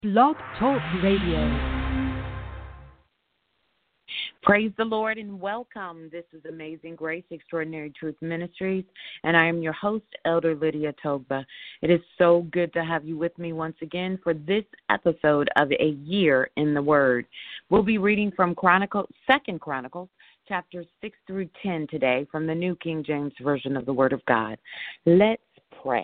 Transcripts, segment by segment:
Blog Talk Radio. Praise the Lord and welcome. This is Amazing Grace, Extraordinary Truth Ministries, and I am your host, Elder Lydia Togba. It is so good to have you with me once again for this episode of A Year in the Word. We'll be reading from Second Chronicles, chapters 6 through 10 today from the New King James Version of the Word of God. Let's pray.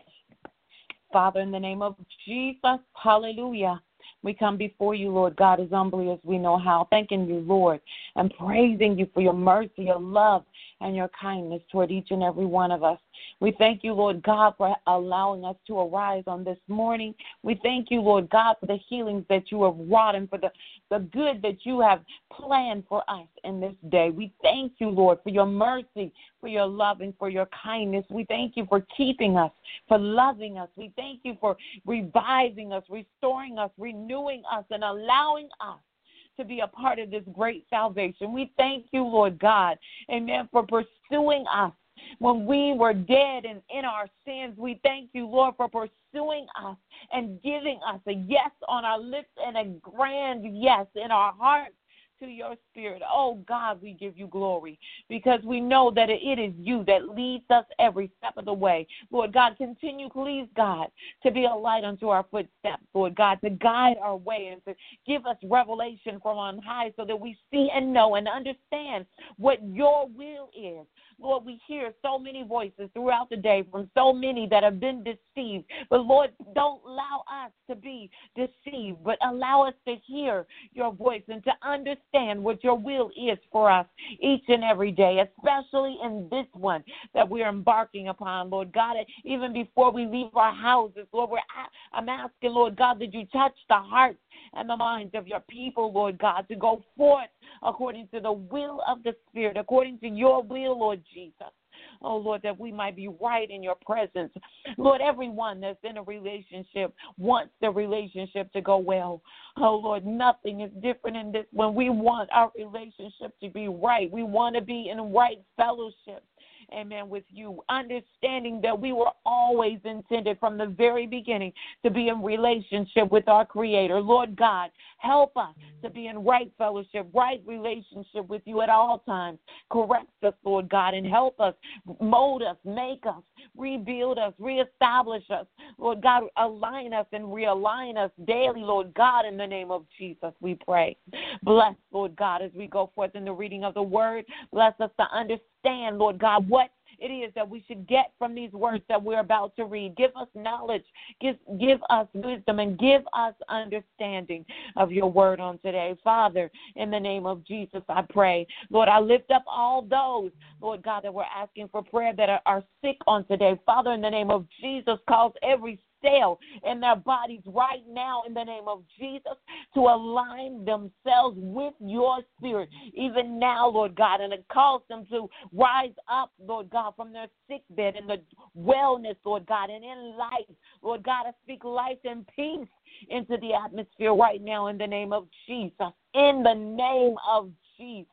Father, in the name of Jesus, hallelujah. We come before you, Lord God, as humbly as we know how, thanking you, Lord, and praising you for your mercy, your love, and your kindness toward each and every one of us. We thank you, Lord God, for allowing us to arise on this morning. We thank you, Lord God, for the healings that you have wrought and for the good that you have planned for us in this day. We thank you, Lord, for your mercy, for your love, and for your kindness. We thank you for keeping us, for loving us. We thank you for reviving us, restoring us, renewing us, and allowing us to be a part of this great salvation. We thank you, Lord God, amen, for pursuing us when we were dead and in our sins. We thank you, Lord, for pursuing us and giving us a yes on our lips and a grand yes in our hearts to your spirit. Oh, God, we give you glory because we know that it is you that leads us every step of the way. Lord God, continue, please, God, to be a light unto our footsteps, Lord God, to guide our way and to give us revelation from on high so that we see and know and understand what your will is. Lord, we hear so many voices throughout the day from so many that have been deceived. But, Lord, don't allow us to be deceived, but allow us to hear your voice and to understand what your will is for us each and every day, especially in this one that we're embarking upon, Lord God. Even before we leave our houses, Lord, I'm asking, Lord God, that you touch the hearts and the minds of your people, Lord God, to go forth according to the will of the Spirit, according to your will, Lord Jesus. Oh, Lord, that we might be right in your presence. Lord, everyone that's in a relationship wants the relationship to go well. Oh, Lord, nothing is different in this when we want our relationship to be right. We want to be in right fellowship. Amen, with you, understanding that we were always intended from the very beginning to be in relationship with our Creator. Lord God, help us to be in right fellowship, right relationship with you at all times. Correct us, Lord God, and help us, mold us, make us, rebuild us, reestablish us. Lord God, align us and realign us daily, Lord God, in the name of Jesus, we pray. Bless, Lord God, as we go forth in the reading of the word. Bless us to understand, Lord God, what it is that we should get from these words that we're about to read. Give us knowledge, give us wisdom, and give us understanding of your word on today. Father, in the name of Jesus, I pray. Lord, I lift up all those, Lord God, that we're asking for prayer that are sick on today. Father, in the name of Jesus, cause every cell in their bodies right now in the name of Jesus to align themselves with your spirit even now, Lord God, and it calls them to rise up, Lord God, from their sick bed in the wellness, Lord God, and in life. Lord God, I speak life and peace into the atmosphere right now in the name of Jesus. In the name of Jesus.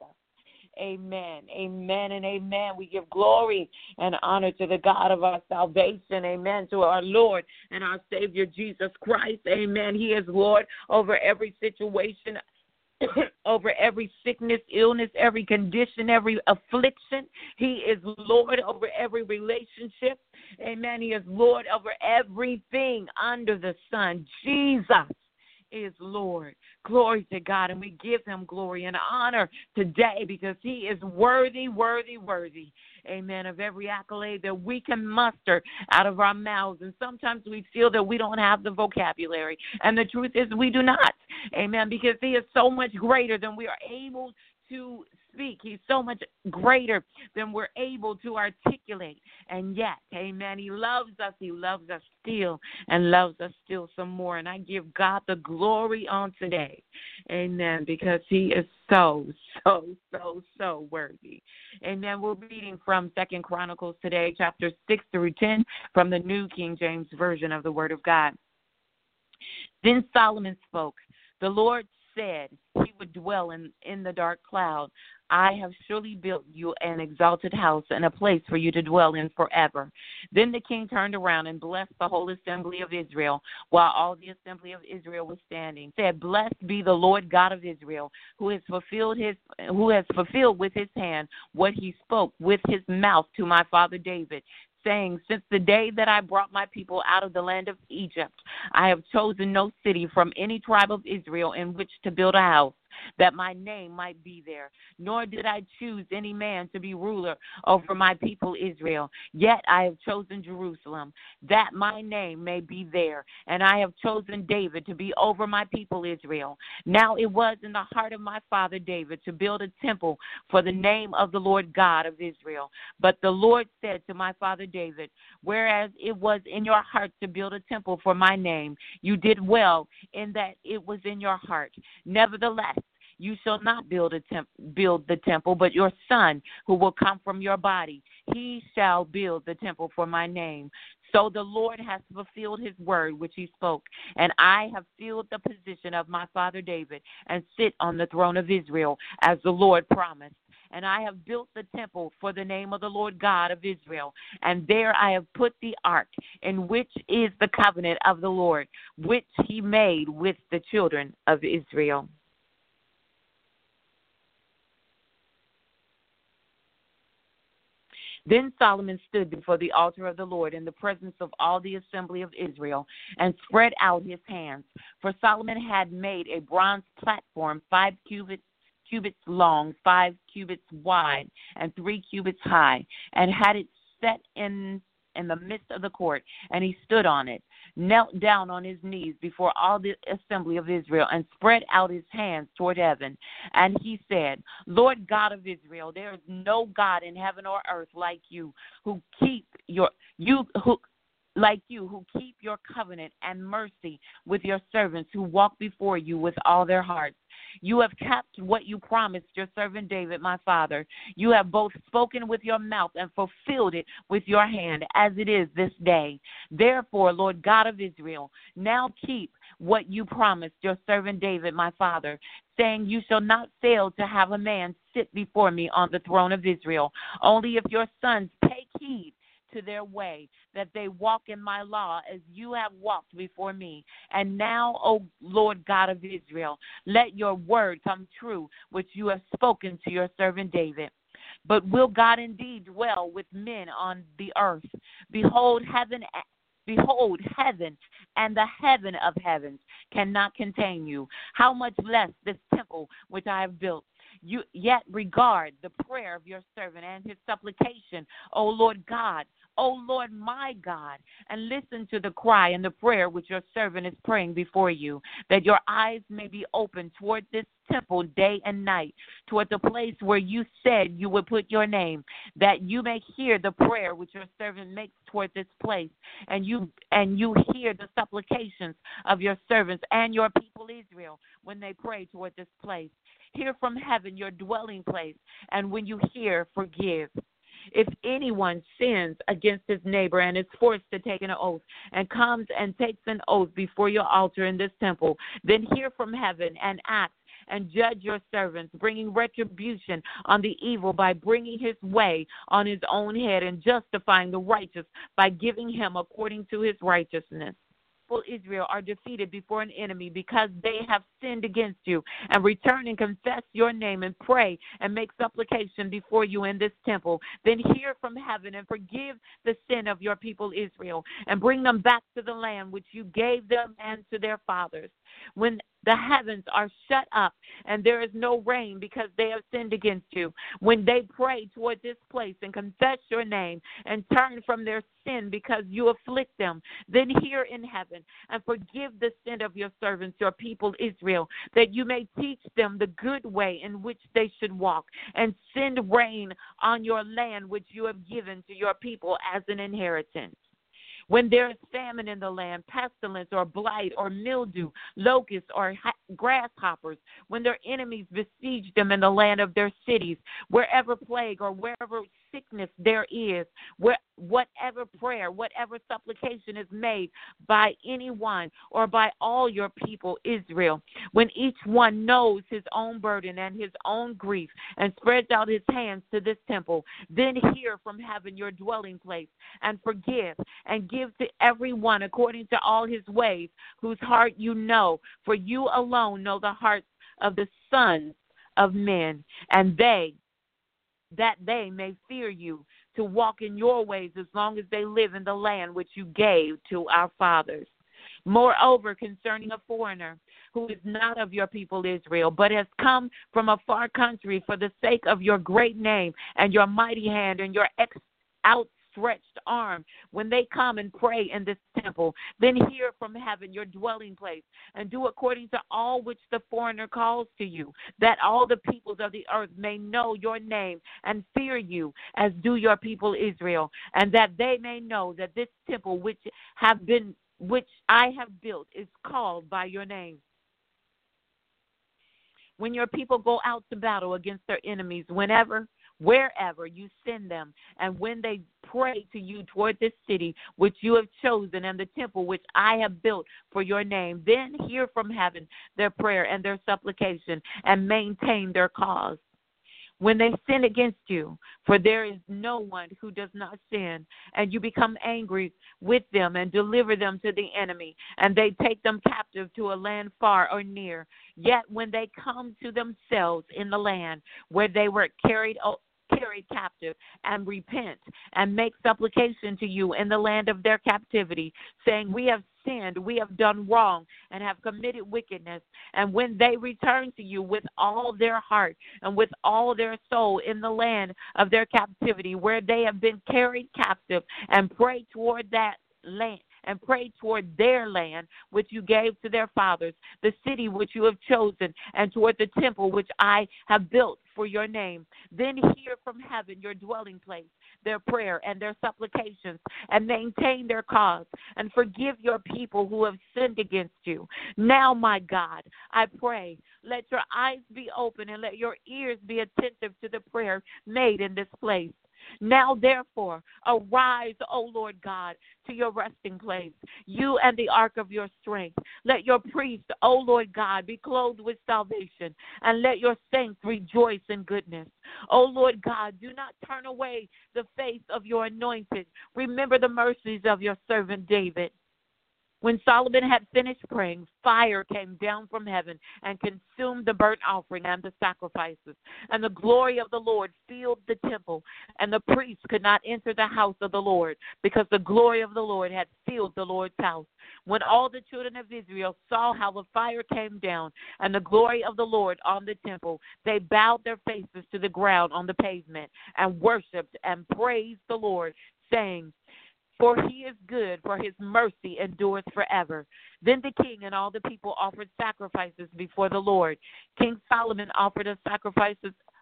Amen, amen, and amen. We give glory and honor to the God of our salvation. Amen, to our Lord and our Savior, Jesus Christ. Amen. He is Lord over every situation, over every sickness, illness, every condition, every affliction. He is Lord over every relationship. Amen. He is Lord over everything under the sun. Jesus is Lord. Glory to God, and we give him glory and honor today because he is worthy, worthy, worthy, amen, of every accolade that we can muster out of our mouths. And sometimes we feel that we don't have the vocabulary, and the truth is we do not, amen, because he is so much greater than we are able to speak. He's so much greater than we're able to articulate. And yet, amen, he loves us still and loves us still some more. And I give God the glory on today, amen, because he is so worthy. Amen. We're reading from Second Chronicles today, chapters 6 through 10 from the New King James Version of the Word of God. Then Solomon spoke. The Lord said he would dwell in the dark cloud, I have surely built you an exalted house and a place for you to dwell in forever. Then the king turned around and blessed the whole assembly of Israel, while all the assembly of Israel was standing. Said, Blessed be the Lord God of Israel, who has fulfilled with his hand what he spoke with his mouth to my father David, saying, Since the day that I brought my people out of the land of Egypt, I have chosen no city from any tribe of Israel in which to build a house, that my name might be there. Nor did I choose any man to be ruler over my people Israel. Yet I have chosen Jerusalem, that my name may be there. And I have chosen David to be over my people Israel. Now it was in the heart of my father David to build a temple for the name of the Lord God of Israel. But the Lord said to my father David, Whereas it was in your heart to build a temple for my name, you did well in that it was in your heart. Nevertheless, you shall not build the temple, but your son, who will come from your body, he shall build the temple for my name. So the Lord has fulfilled his word which he spoke, and I have filled the position of my father David and sit on the throne of Israel, as the Lord promised. And I have built the temple for the name of the Lord God of Israel, and there I have put the ark, in which is the covenant of the Lord, which he made with the children of Israel. Then Solomon stood before the altar of the Lord in the presence of all the assembly of Israel and spread out his hands. For Solomon had made a bronze platform 5 cubits long, 5 cubits wide, and 3 cubits high, and had it set in the midst of the court, and he stood on it, knelt down on his knees before all the assembly of Israel, and spread out his hands toward heaven. And he said, Lord God of Israel, there is no God in heaven or earth like you, who keep your covenant and mercy with your servants who walk before you with all their hearts. You have kept what you promised your servant David, my father. You have both spoken with your mouth and fulfilled it with your hand, as it is this day. Therefore, Lord God of Israel, now keep what you promised your servant David, my father, saying, You shall not fail to have a man sit before me on the throne of Israel, only if your sons take heed to their way, that they walk in my law as you have walked before me. And now, O Lord God of Israel, let your word come true, which you have spoken to your servant David. But will God indeed dwell with men on the earth? Behold, heaven and the heaven of heavens cannot contain you. How much less this temple which I have built? You yet regard the prayer of your servant and his supplication, O Lord God, O Lord my God, and listen to the cry and the prayer which your servant is praying before you, that your eyes may be open toward this temple day and night, toward the place where you said you would put your name, that you may hear the prayer which your servant makes toward this place, and you hear the supplications of your servants and your people Israel when they pray toward this place. Hear from heaven your dwelling place, and when you hear, forgive. If anyone sins against his neighbor and is forced to take an oath and comes and takes an oath before your altar in this temple, then hear from heaven and act and judge your servants, bringing retribution on the evil by bringing his way on his own head and justifying the righteous by giving him according to his righteousness. Israel are defeated before an enemy because they have sinned against you, and return and confess your name and pray and make supplication before you in this temple. Then hear from heaven and forgive the sin of your people Israel, and bring them back to the land which you gave them and to their fathers. When the heavens are shut up and there is no rain because they have sinned against you, when they pray toward this place and confess your name and turn from their sin because you afflict them, then hear in heaven and forgive the sin of your servants, your people Israel, that you may teach them the good way in which they should walk, and send rain on your land which you have given to your people as an inheritance. When there is famine in the land, pestilence or blight or mildew, locusts or grasshoppers, when their enemies besiege them in the land of their cities, wherever plague or wherever sickness there is, whatever prayer, whatever supplication is made by anyone or by all your people, Israel, when each one knows his own burden and his own grief and spreads out his hands to this temple, then hear from heaven your dwelling place and forgive and give to everyone according to all his ways, whose heart you know, for you alone know the hearts of the sons of men, and that they may fear you, to walk in your ways as long as they live in the land which you gave to our fathers. Moreover, concerning a foreigner who is not of your people Israel, but has come from a far country for the sake of your great name and your mighty hand and your outstretched arm, when they come and pray in this temple, then hear from heaven your dwelling place, and do according to all which the foreigner calls to you, that all the peoples of the earth may know your name and fear you, as do your people Israel, and that they may know that this temple which I have built is called by your name. When your people go out to battle against their enemies, wherever you send them, and when they pray to you toward this city which you have chosen, and the temple which I have built for your name, then hear from heaven their prayer and their supplication, and maintain their cause. When they sin against you, for there is no one who does not sin, and you become angry with them and deliver them to the enemy, and they take them captive to a land far or near, yet when they come to themselves in the land where they were carried captive, and repent and make supplication to you in the land of their captivity, saying, we have sinned, we have done wrong, and have committed wickedness, and when they return to you with all their heart and with all their soul in the land of their captivity, where they have been carried captive, and pray toward that land, and pray toward their land which you gave to their fathers, the city which you have chosen, and toward the temple which I have built for your name, then hear from heaven your dwelling place, their prayer and their supplications, and maintain their cause, and forgive your people who have sinned against you. Now, my God, I pray, let your eyes be open and let your ears be attentive to the prayer made in this place. Now, therefore, arise, O Lord God, to your resting place, you and the ark of your strength. Let your priests, O Lord God, be clothed with salvation, and let your saints rejoice in goodness. O Lord God, do not turn away the face of your anointed. Remember the mercies of your servant David. When Solomon had finished praying, fire came down from heaven and consumed the burnt offering and the sacrifices. And the glory of the Lord filled the temple, and the priests could not enter the house of the Lord, because the glory of the Lord had filled the Lord's house. When all the children of Israel saw how the fire came down and the glory of the Lord on the temple, they bowed their faces to the ground on the pavement and worshipped and praised the Lord, saying, for he is good, for his mercy endureth forever. Then the king and all the people offered sacrifices before the Lord. King Solomon offered a sacrifice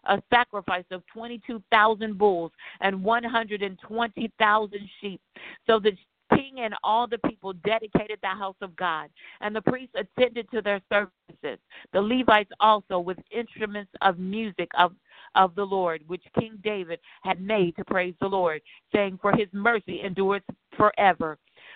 of 22,000 bulls and 120,000 sheep. So the king and all the people dedicated the house of God, and the priests attended to their services. The Levites also with instruments of music of the Lord, which King David had made to praise the Lord, saying, for his mercy endureth forever.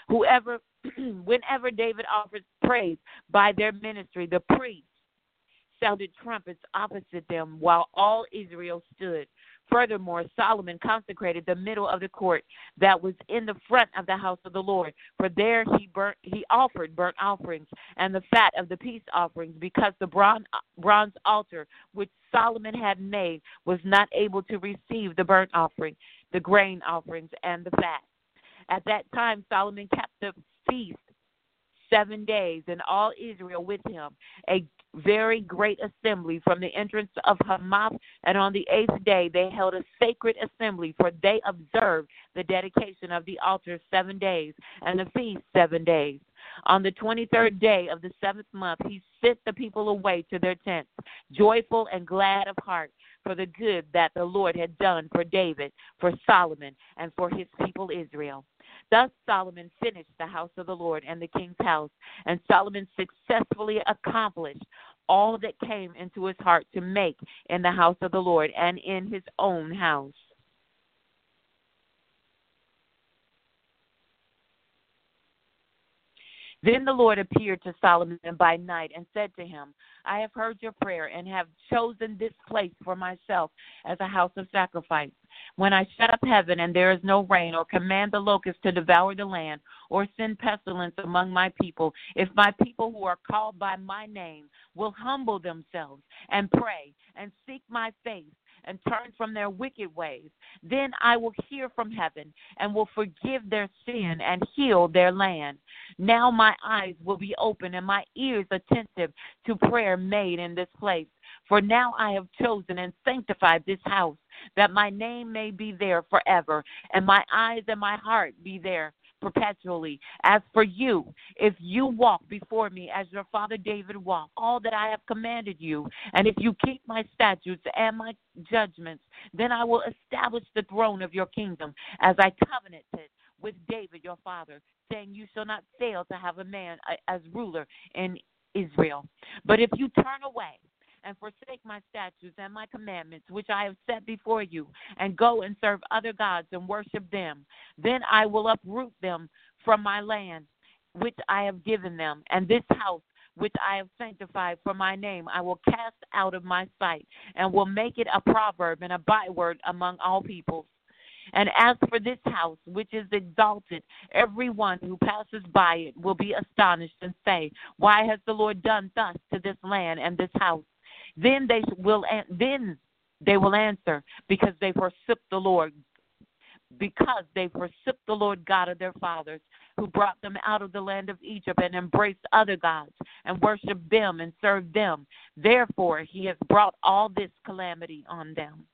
Whenever David offered praise by their ministry, the priests sounded trumpets opposite them while all Israel stood. Furthermore, Solomon consecrated the middle of the court that was in the front of the house of the Lord, for there he offered burnt offerings and the fat of the peace offerings, because the bronze altar which Solomon had made was not able to receive the burnt offering, the grain offerings, and the fat. At that time, Solomon kept the feast 7 days, and all Israel with him, a very great assembly from the entrance of Hamath, and on the 8th day they held a sacred assembly, for they observed the dedication of the altar 7 days, and the feast 7 days. On the 23rd day of the 7th month he sent the people away to their tents, joyful and glad of heart, for the good that the Lord had done for David, for Solomon, and for his people Israel. Thus Solomon finished the house of the Lord and the king's house, and Solomon successfully accomplished all that came into his heart to make in the house of the Lord and in his own house. Then the Lord appeared to Solomon by night and said to him, I have heard your prayer and have chosen this place for myself as a house of sacrifice. When I shut up heaven and there is no rain, or command the locusts to devour the land, or send pestilence among my people, if my people who are called by my name will humble themselves and pray and seek my face and turn from their wicked ways, then I will hear from heaven and will forgive their sin and heal their land. Now my eyes will be open and my ears attentive to prayer made in this place. For now I have chosen and sanctified this house, that my name may be there forever, and my eyes and my heart be there perpetually. As for you, if you walk before me as your father David walked, all that I have commanded you, and if you keep my statutes and my judgments, then I will establish the throne of your kingdom as I covenanted with David your father, saying, you shall not fail to have a man as ruler in Israel. But if you turn away and forsake my statutes and my commandments, which I have set before you, and go and serve other gods and worship them, then I will uproot them from my land, which I have given them, and this house which I have sanctified for my name I will cast out of my sight, and will make it a proverb and a byword among all peoples. And as for this house, which is exalted, every one who passes by it will be astonished and say, why has the Lord done thus to this land and this house? Then they will answer, because they forsook the Lord God of their fathers, who brought them out of the land of Egypt, and embraced other gods and worshipped them and served them. Therefore he has brought all this calamity on them.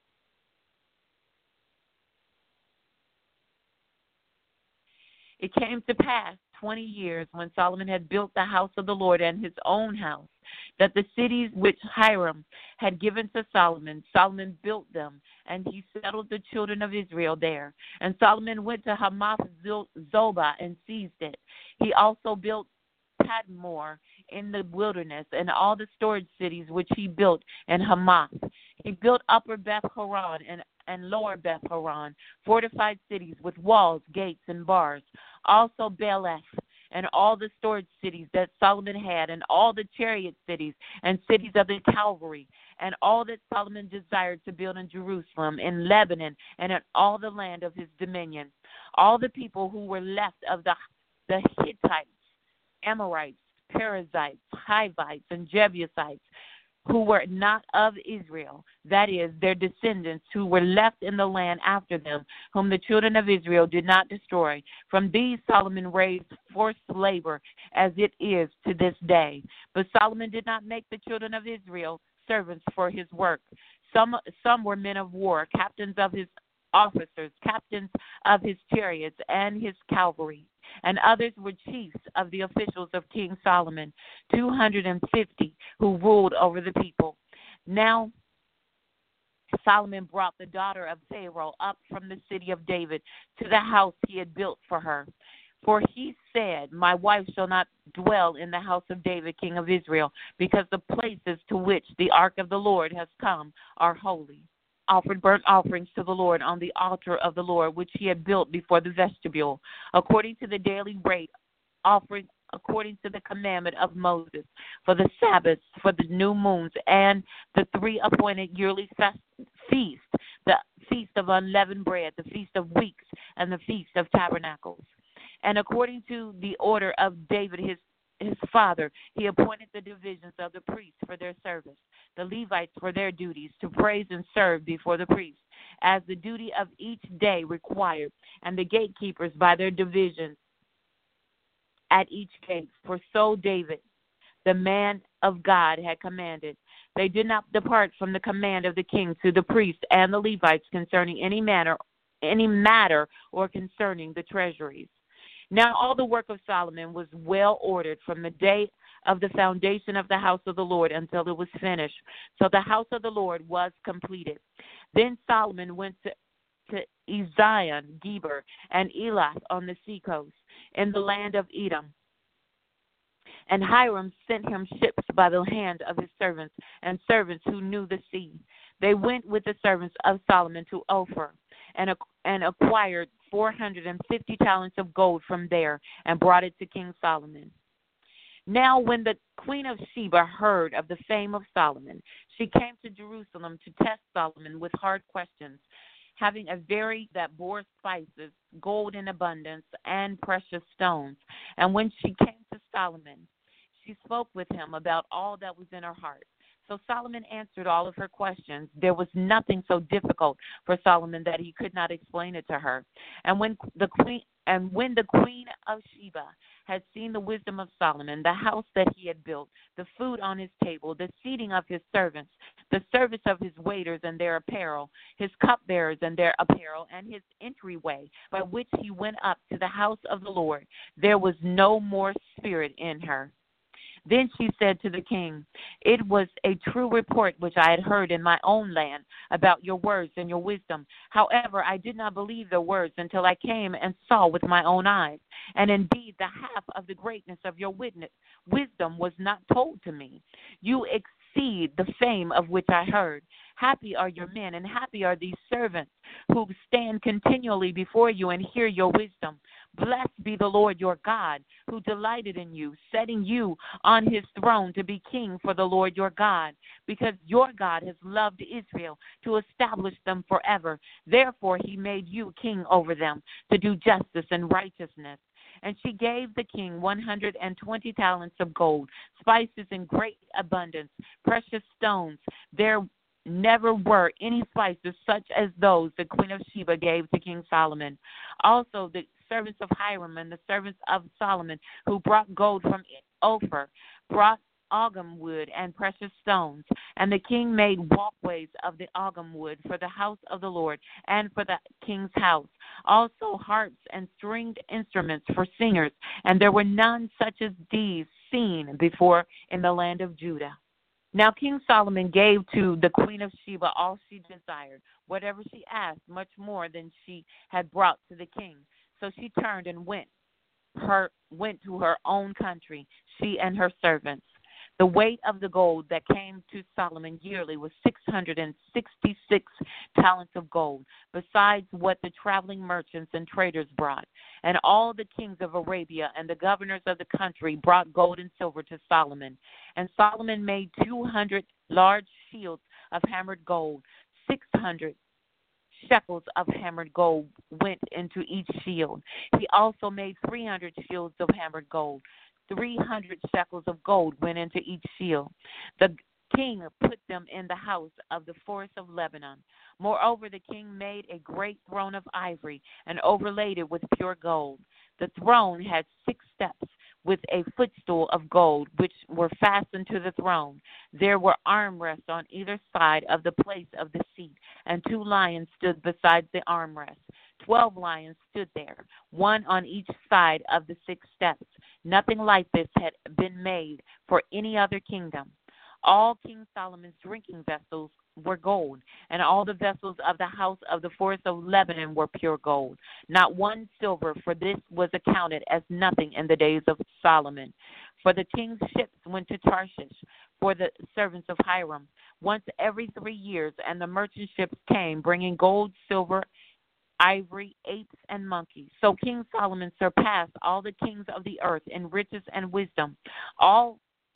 It came to pass 20 years, when Solomon had built the house of the Lord and his own house, that the cities which Hiram had given to Solomon built them, and he settled the children of Israel there. And Solomon went to Hamath Zobah and seized it. He also built Tadmor in the wilderness, and all the storage cities which he built in Hamath. He built Upper Beth Horon and Lower Beth Horon, fortified cities with walls, gates, and bars. Also Beleth and all the storage cities that Solomon had, and all the chariot cities and cities of the cavalry, and all that Solomon desired to build in Jerusalem, in Lebanon, and in all the land of his dominion. All the people who were left of the Hittites, Amorites, Perizzites, Hivites, and Jebusites, who were not of Israel, that is, their descendants who were left in the land after them, whom the children of Israel did not destroy. From these Solomon raised forced labor, as it is to this day. But Solomon did not make the children of Israel servants for his work. Some were men of war, captains of his officers, captains of his chariots and his cavalry, and others were chiefs of the officials of King Solomon, 250, who ruled over the people. Now Solomon brought the daughter of Pharaoh up from the city of David to the house he had built for her. For he said, my wife shall not dwell in the house of David, king of Israel, because the places to which the ark of the Lord has come are holy. Offered burnt offerings to the Lord on the altar of the Lord, which he had built before the vestibule, according to the daily rate, offering according to the commandment of Moses, for the Sabbaths, for the new moons, and the 3 appointed yearly feasts, the feast of unleavened bread, the feast of weeks, and the feast of tabernacles. And according to the order of David his father, he appointed the divisions of the priests for their service, the Levites for their duties, to praise and serve before the priests, as the duty of each day required, and the gatekeepers by their divisions at each gate. For so David, the man of God, had commanded. They did not depart from the command of the king to the priests and the Levites concerning any matter or concerning the treasuries. Now all the work of Solomon was well ordered from the day of the foundation of the house of the Lord until it was finished. So the house of the Lord was completed. Then Solomon went to Ezion, Geber, and Elath on the seacoast, in the land of Edom. And Hiram sent him ships by the hand of his servants, and servants who knew the sea. They went with the servants of Solomon to Ophir, and acquired 450 talents of gold from there, and brought it to King Solomon. Now, when the queen of Sheba heard of the fame of Solomon, she came to Jerusalem to test Solomon with hard questions, having a very that bore spices, gold in abundance, and precious stones. And when she came to Solomon, she spoke with him about all that was in her heart. So Solomon answered all of her questions. There was nothing so difficult for Solomon that he could not explain it to her. And when the queen of Sheba had seen the wisdom of Solomon, the house that he had built, the food on his table, the seating of his servants, the service of his waiters and their apparel, his cupbearers and their apparel, and his entryway by which he went up to the house of the Lord, there was no more spirit in her. Then she said to the king, "It was a true report which I had heard in my own land about your words and your wisdom. However, I did not believe their words until I came and saw with my own eyes. And indeed, the half of the greatness of your wisdom was not told to me. You exceed the fame of which I heard. Happy are your men, and happy are these servants who stand continually before you and hear your wisdom. Blessed be the Lord your God, who delighted in you, setting you on his throne to be king for the Lord your God, because your God has loved Israel to establish them forever. Therefore he made you king over them, to do justice and righteousness." And she gave the king 120 talents of gold, spices in great abundance, precious stones. There never were any spices such as those the queen of Sheba gave to King Solomon. Also the servants of Hiram and the servants of Solomon, who brought gold from Ophir, brought algum wood and precious stones. And the king made walkways of the algum wood for the house of the Lord and for the king's house. Also harps and stringed instruments for singers. And there were none such as these seen before in the land of Judah. Now King Solomon gave to the queen of Sheba all she desired, whatever she asked, much more than she had brought to the king. So she turned and went to her own country, she and her servants. The weight of the gold that came to Solomon yearly was 666 talents of gold, besides what the traveling merchants and traders brought. And all the kings of Arabia and the governors of the country brought gold and silver to Solomon. And Solomon made 200 large shields of hammered gold. 600 shekels of hammered gold went into each shield. He also made 300 shields of hammered gold. 300 shekels of gold went into each shield. The king put them in the house of the forest of Lebanon. Moreover, the king made a great throne of ivory and overlaid it with pure gold. The throne had 6 steps with a footstool of gold, which were fastened to the throne. There were armrests on either side of the place of the seat, and 2 lions stood beside the armrests. 12 lions stood there, one on each side of the 6 steps. Nothing like this had been made for any other kingdom. All King Solomon's drinking vessels were gold, and all the vessels of the house of the forest of Lebanon were pure gold. Not one silver, for this was accounted as nothing in the days of Solomon. For the king's ships went to Tarshish for the servants of Hiram once every 3 years, and the merchant ships came, bringing gold, silver, ivory, apes, and monkeys. So King Solomon surpassed all the kings of the earth in riches and wisdom. All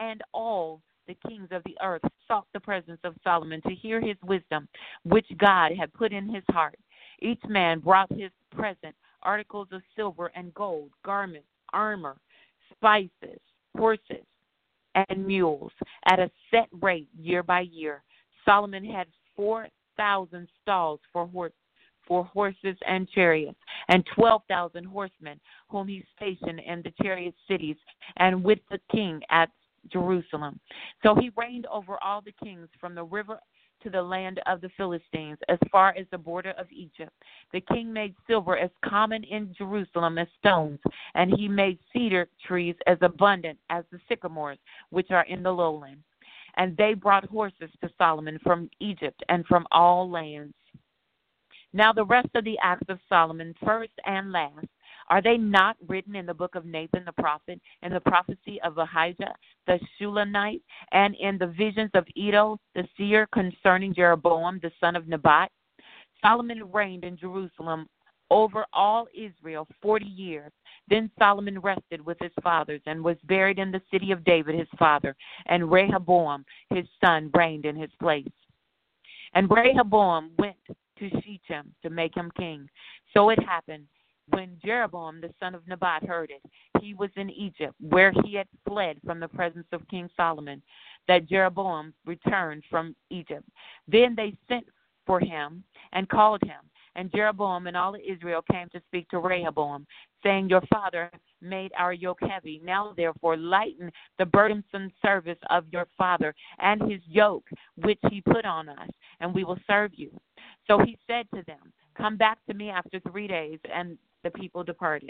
the kings of the earth sought the presence of Solomon to hear his wisdom, which God had put in his heart. Each man brought his present, articles of silver and gold, garments, armor, spices, horses, and mules, at a set rate year by year. Solomon had 4,000 stalls for horses and chariots, and 12,000 horsemen, whom he stationed in the chariot cities and with the king at Jerusalem. So he reigned over all the kings from the river to the land of the Philistines, as far as the border of Egypt. The king made silver as common in Jerusalem as stones, and he made cedar trees as abundant as the sycamores which are in the lowland. And they brought horses to Solomon from Egypt and from all lands. Now the rest of the acts of Solomon, first and last, are they not written in the book of Nathan the prophet, in the prophecy of Ahijah the Shulamite, and in the visions of Iddo the seer concerning Jeroboam the son of Nebat? Solomon reigned in Jerusalem over all Israel 40 years. Then Solomon rested with his fathers and was buried in the city of David his father, and Rehoboam his son reigned in his place. And Rehoboam went to Shechem to make him king. So it happened, when Jeroboam the son of Nebat heard it, he was in Egypt, where he had fled from the presence of King Solomon, that Jeroboam returned from Egypt. Then they sent for him and called him. And Jeroboam and all Israel came to speak to Rehoboam, saying, Your father made our yoke heavy. Now, therefore, lighten the burdensome service of your father and his yoke, which he put on us, and we will serve you. So he said to them, Come back to me after 3 days. And the people departed.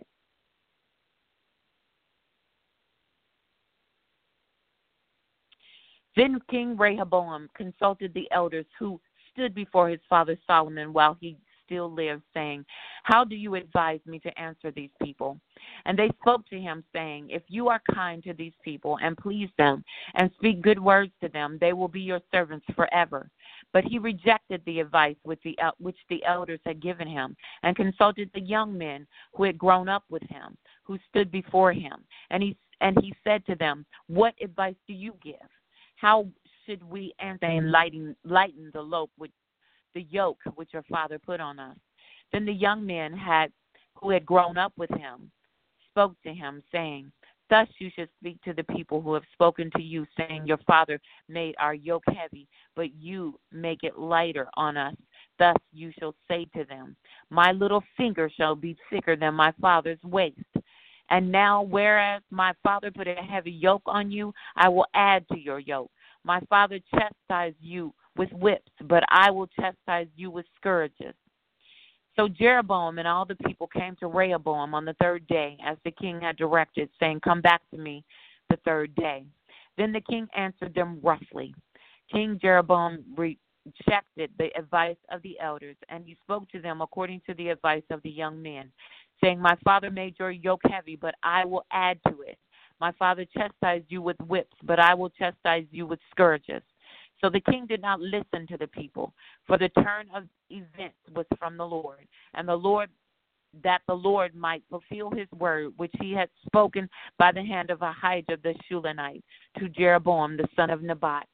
Then King Rehoboam consulted the elders who stood before his father Solomon while he still lived, saying, How do you advise me to answer these people? And they spoke to him, saying, If you are kind to these people and please them and speak good words to them, they will be your servants forever. But he rejected the advice which the elders had given him, and consulted the young men who had grown up with him, who stood before him. And he said to them, What advice do you give? How should we answer and lighten the yoke which your father put on us? Then the young men who had grown up with him spoke to him, saying, Thus you should speak to the people who have spoken to you, saying, Your father made our yoke heavy, but you make it lighter on us. Thus you shall say to them, My little finger shall be thicker than my father's waist. And now, whereas my father put a heavy yoke on you, I will add to your yoke. My father chastised you with whips, but I will chastise you with scourges. So Jeroboam and all the people came to Rehoboam on the 3rd day, as the king had directed, saying, Come back to me the 3rd day. Then the king answered them roughly. King Jeroboam rejected the advice of the elders, and he spoke to them according to the advice of the young men, saying, My father made your yoke heavy, but I will add to it. My father chastised you with whips, but I will chastise you with scourges. So the king did not listen to the people, for the turn of events was from the Lord, and that the Lord might fulfill his word, which he had spoken by the hand of Ahijah the Shilonite to Jeroboam the son of Nebat.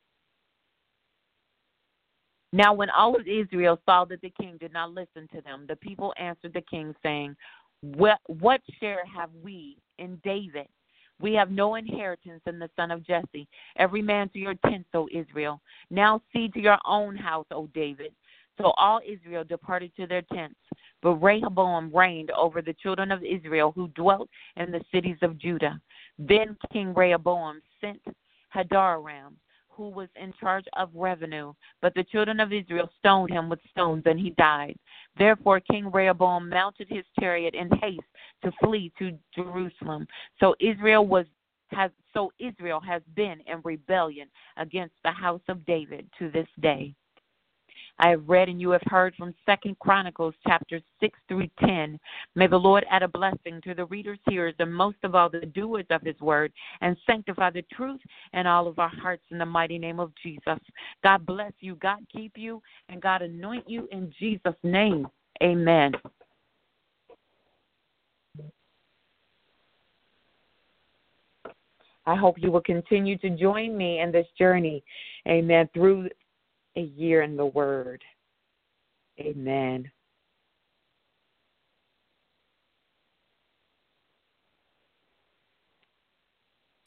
Now when all of Israel saw that the king did not listen to them, the people answered the king, saying, What share have we in David? We have no inheritance in the son of Jesse. Every man to your tents, O Israel. Now see to your own house, O David. So all Israel departed to their tents. But Rehoboam reigned over the children of Israel who dwelt in the cities of Judah. Then King Rehoboam sent Hadoram, who was in charge of revenue. But the children of Israel stoned him with stones, and he died. Therefore King Rehoboam mounted his chariot in haste to flee to Jerusalem. So Israel has been in rebellion against the house of David to this day. I have read and you have heard from 2 Chronicles chapters 6 through 10. May the Lord add a blessing to the readers, hearers, and most of all the doers of his word, and sanctify the truth in all of our hearts in the mighty name of Jesus. God bless you, God keep you, and God anoint you in Jesus' name. Amen. I hope you will continue to join me in this journey, amen, through a year in the Word. Amen.